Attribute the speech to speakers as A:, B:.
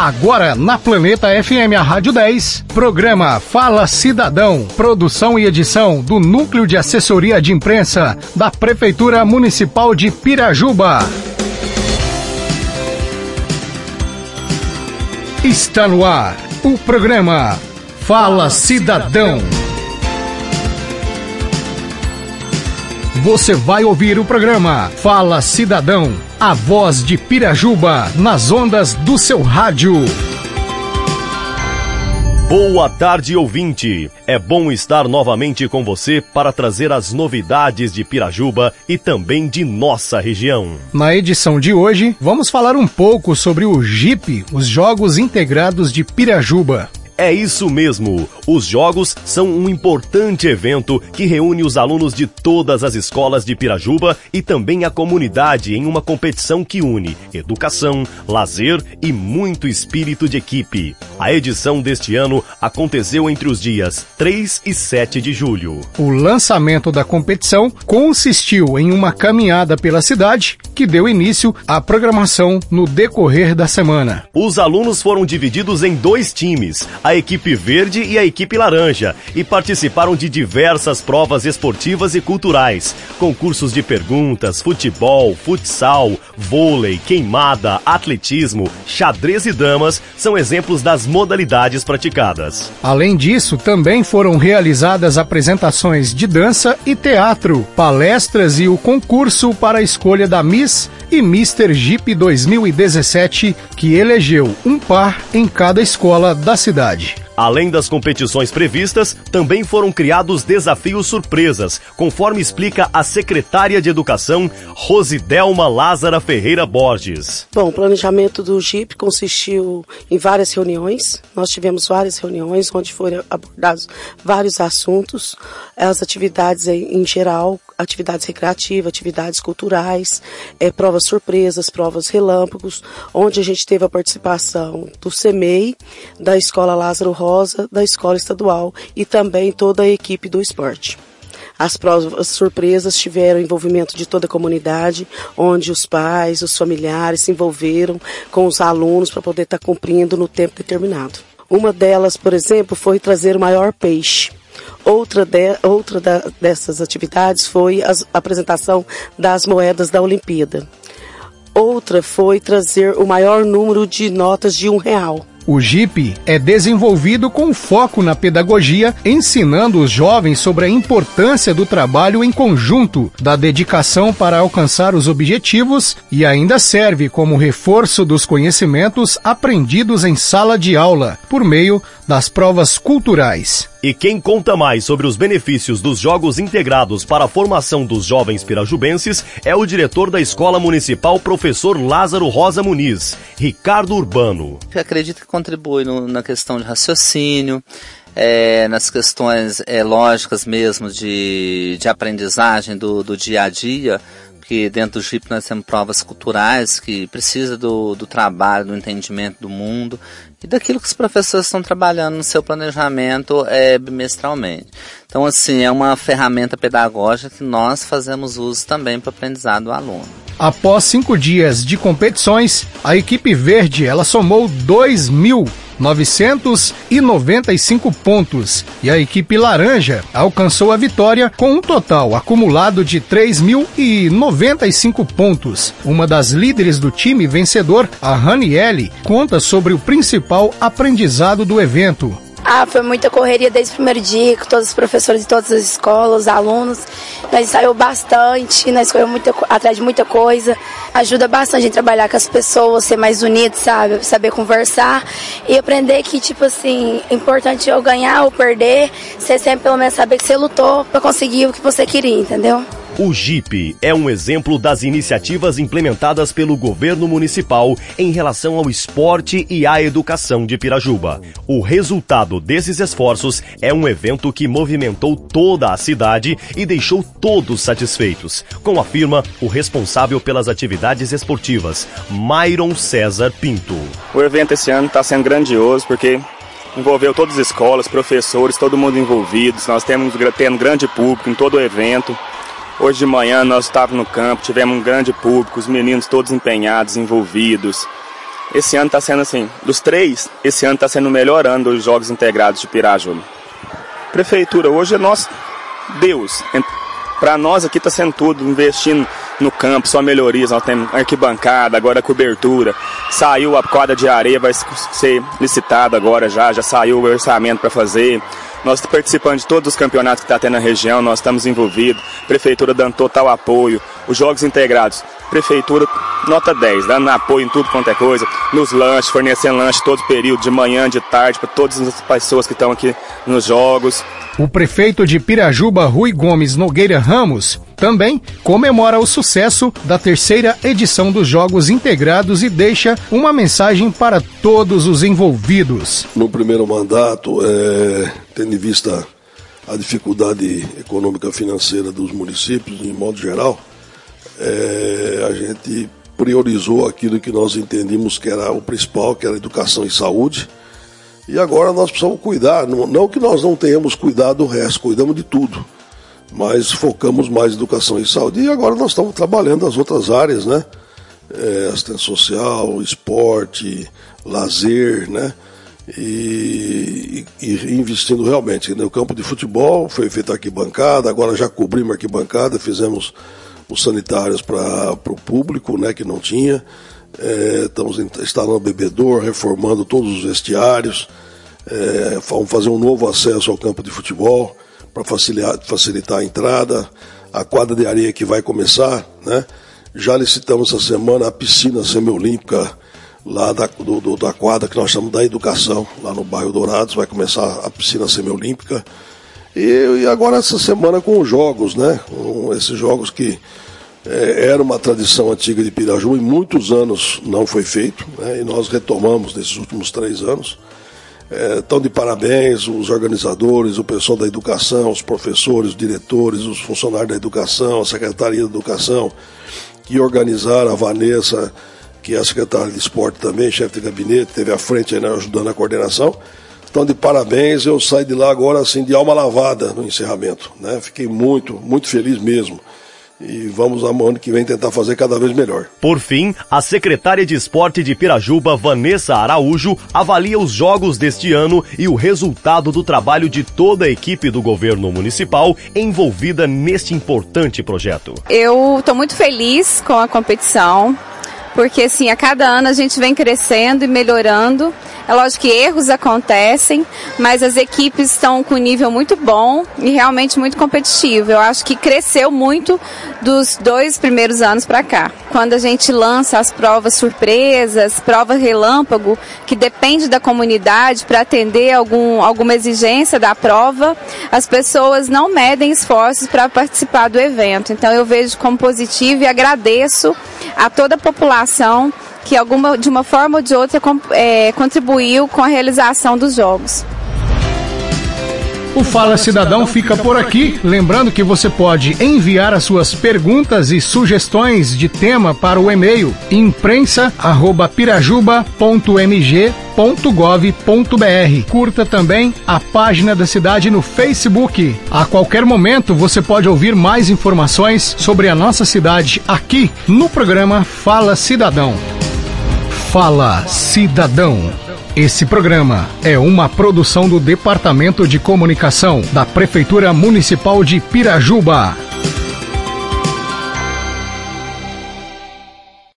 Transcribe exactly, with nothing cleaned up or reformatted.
A: Agora na Planeta F M, a Rádio dez, programa Fala Cidadão, produção e edição do Núcleo de Assessoria de Imprensa da Prefeitura Municipal de Pirajuba. Está no ar o programa Fala Cidadão. Você vai ouvir o programa Fala Cidadão, a voz de Pirajuba nas ondas do seu rádio.
B: Boa tarde, ouvinte. É bom estar novamente com você para trazer as novidades de Pirajuba e também de nossa região.
A: Na edição de hoje, vamos falar um pouco sobre o J I P, os Jogos Integrados de Pirajuba.
B: É isso mesmo, os Jogos são um importante evento que reúne os alunos de todas as escolas de Pirajuba e também a comunidade em uma competição que une educação, lazer e muito espírito de equipe. A edição deste ano aconteceu entre os dias três e sete de julho.
A: O lançamento da competição consistiu em uma caminhada pela cidade que deu início à programação no decorrer da semana.
B: Os alunos foram divididos em dois times, a equipe verde e a equipe laranja, e participaram de diversas provas esportivas e culturais, concursos de perguntas, futebol, futsal, vôlei, queimada, atletismo, xadrez e damas são exemplos das modalidades praticadas.
A: Além disso, também foram realizadas apresentações de dança e teatro, palestras e o concurso para a escolha da Miss e mister J I P dois mil e dezessete, que elegeu um par em cada escola da cidade.
B: Além das competições previstas, também foram criados desafios surpresas, conforme explica a secretária de Educação, Rosidelma Lázara Ferreira Borges.
C: Bom, o planejamento do J I P consistiu em várias reuniões. Nós tivemos várias reuniões onde foram abordados vários assuntos, as atividades em geral, atividades recreativas, atividades culturais, é, provas surpresas, provas relâmpagos, onde a gente teve a participação do SEMEI, da Escola Lázaro Rosa, da Escola Estadual e também toda a equipe do esporte. As provas surpresas tiveram envolvimento de toda a comunidade, onde os pais, os familiares se envolveram com os alunos para poder estar cumprindo no tempo determinado. Uma delas, por exemplo, foi trazer o maior peixe. Outra, de, outra da, dessas atividades foi a apresentação das moedas da Olimpíada. Outra foi trazer o maior número de notas de um real.
A: O J I P é desenvolvido com foco na pedagogia, ensinando os jovens sobre a importância do trabalho em conjunto, da dedicação para alcançar os objetivos e ainda serve como reforço dos conhecimentos aprendidos em sala de aula, por meio das provas culturais.
B: E quem conta mais sobre os benefícios dos Jogos Integrados para a formação dos jovens pirajubenses é o diretor da Escola Municipal, professor Lázaro Rosa Muniz, Ricardo Urbano.
D: Eu acredito que contribui no, na questão de raciocínio, é, nas questões é, lógicas mesmo de, de aprendizagem do, do dia a dia, porque dentro do J I P nós temos provas culturais que precisa do, do trabalho, do entendimento do mundo e daquilo que os professores estão trabalhando no seu planejamento é, bimestralmente. Então, assim, é uma ferramenta pedagógica que nós fazemos uso também para o aprendizado do aluno.
A: Após cinco dias de competições, a equipe verde ela somou dois mil novecentos e noventa e cinco pontos e a equipe laranja alcançou a vitória com um total acumulado de três mil e noventa e cinco pontos. Uma das líderes do time vencedor, a Raniele, conta sobre o principal aprendizado do evento.
E: Ah, foi muita correria desde o primeiro dia, com todos os professores de todas as escolas, os alunos. Nós ensaiamos bastante, nós corremos muita, atrás de muita coisa. Ajuda bastante a trabalhar com as pessoas, ser mais unidos, sabe? Saber conversar e aprender que, tipo assim, é importante eu ganhar ou perder, você sempre pelo menos saber que você lutou para conseguir o que você queria, entendeu?
B: O J I P é um exemplo das iniciativas implementadas pelo governo municipal em relação ao esporte e à educação de Pirajuba. O resultado desses esforços é um evento que movimentou toda a cidade e deixou todos satisfeitos, como afirma o responsável pelas atividades esportivas, Myron César Pinto.
F: O evento esse ano está sendo grandioso porque envolveu todas as escolas, professores, todo mundo envolvido. Nós temos tendo grande público em todo o evento. Hoje de manhã nós estávamos no campo, tivemos um grande público, os meninos todos empenhados, envolvidos. esse ano está sendo assim, dos três, esse ano está sendo o melhor ano dos Jogos Integrados de Pirajuba. Prefeitura, hoje é nosso Deus. Para nós aqui está sendo tudo, investindo no campo, só melhorias. Nós temos arquibancada, agora cobertura. Saiu a quadra de areia, vai ser licitada agora já, já saiu o orçamento para fazer. Nós estamos participando de todos os campeonatos que está tendo na região, nós estamos envolvidos. Prefeitura dando total apoio. Os Jogos Integrados, Prefeitura nota dez, dando apoio em tudo quanto é coisa. Nos lanches, fornecendo lanche todo período, de manhã, de tarde, para todas as pessoas que estão aqui nos Jogos.
A: O prefeito de Pirajuba, Rui Gomes Nogueira Ramos, também comemora o sucesso da terceira edição dos Jogos Integrados e deixa uma mensagem para todos os envolvidos.
G: No primeiro mandato, é, tendo em vista a dificuldade econômica financeira dos municípios, de modo geral, é, a gente priorizou aquilo que nós entendíamos que era o principal, que era educação e saúde. E agora nós precisamos cuidar, não, não que nós não tenhamos cuidado do resto, cuidamos de tudo, mas focamos mais em educação e saúde. E agora nós estamos trabalhando as outras áreas, né? É, assistência social, esporte, lazer, né? E, e, e investindo realmente. No campo de futebol foi feita arquibancada, agora já cobrimos a arquibancada, fizemos os sanitários para o público, né, que não tinha. É, estamos instalando bebedor, reformando todos os vestiários, é, vamos fazer um novo acesso ao campo de futebol para facilitar, facilitar a entrada, a quadra de areia que vai começar, né? Já licitamos essa semana a piscina semiolímpica lá da, do, do, da quadra que nós chamamos da educação, lá no bairro Dourados, vai começar a piscina semiolímpica. E, e agora essa semana com os jogos, né? Com esses jogos que É, era uma tradição antiga de Pirajuba, e muitos anos não foi feito, né, e nós retomamos nesses últimos três anos. Estão é, de parabéns os organizadores, o pessoal da educação, os professores, os diretores, os funcionários da educação, a Secretaria da Educação, que organizaram, a Vanessa, que é a secretária de esporte também, chefe de gabinete, teve à frente aí, né, ajudando a coordenação. Estão de parabéns, eu saí de lá agora assim de alma lavada no encerramento, né? Fiquei muito, muito feliz mesmo. E vamos ano que vem tentar fazer cada vez melhor.
B: Por fim, a secretária de Esporte de Pirajuba, Vanessa Araújo, avalia os jogos deste ano e o resultado do trabalho de toda a equipe do governo municipal envolvida neste importante projeto.
H: Eu estou muito feliz com a competição, porque assim, a cada ano a gente vem crescendo e melhorando. É lógico que erros acontecem, mas as equipes estão com um nível muito bom e realmente muito competitivo. Eu acho que cresceu muito dos dois primeiros anos para cá. Quando a gente lança as provas surpresas, prova relâmpago, que depende da comunidade para atender algum, alguma exigência da prova, as pessoas não medem esforços para participar do evento. Então eu vejo como positivo e agradeço a toda a população que alguma, de uma forma ou de outra é, contribuiu com a realização dos jogos.
A: O Fala Cidadão fica por aqui, lembrando que você pode enviar as suas perguntas e sugestões de tema para o e-mail imprensa arroba pirajuba ponto m g ponto gov ponto b r. Curta também a página da cidade no Facebook. A qualquer momento você pode ouvir mais informações sobre a nossa cidade aqui no programa Fala Cidadão. Fala Cidadão. Esse programa é uma produção do Departamento de Comunicação da Prefeitura Municipal de Pirajuba.